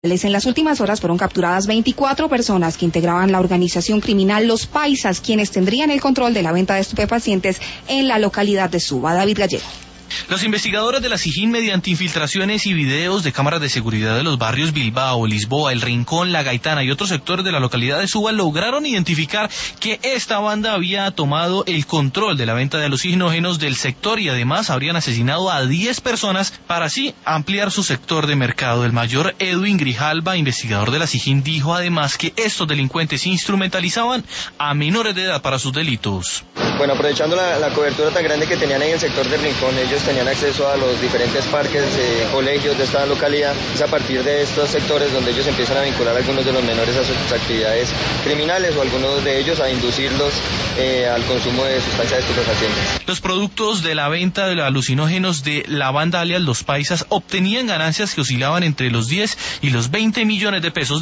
En las últimas horas fueron capturadas 24 personas que integraban la organización criminal Los Paisas, quienes tendrían el control de la venta de estupefacientes en la localidad de Suba. David Gallego. Los investigadores de la SIJIN, mediante infiltraciones y videos de cámaras de seguridad de los barrios Bilbao, Lisboa, El Rincón, La Gaitana y otros sectores de la localidad de Suba, lograron identificar que esta banda había tomado el control de la venta de alucinógenos del sector y además habrían asesinado a 10 personas para así ampliar su sector de mercado. El mayor Edwin Grijalva, investigador de la SIJIN, dijo además que estos delincuentes instrumentalizaban a menores de edad para sus delitos. Bueno, aprovechando la cobertura tan grande que tenían en el sector del Rincón, ellos tenían acceso a los diferentes parques, colegios de esta localidad. Es a partir de estos sectores donde ellos empiezan a vincular a algunos de los menores a sus actividades criminales o algunos de ellos a inducirlos al consumo de sustancias estupefacientes. Los productos de la venta de los alucinógenos de la banda alias Los Paisas obtenían ganancias que oscilaban entre los 10 y los 20 millones de pesos.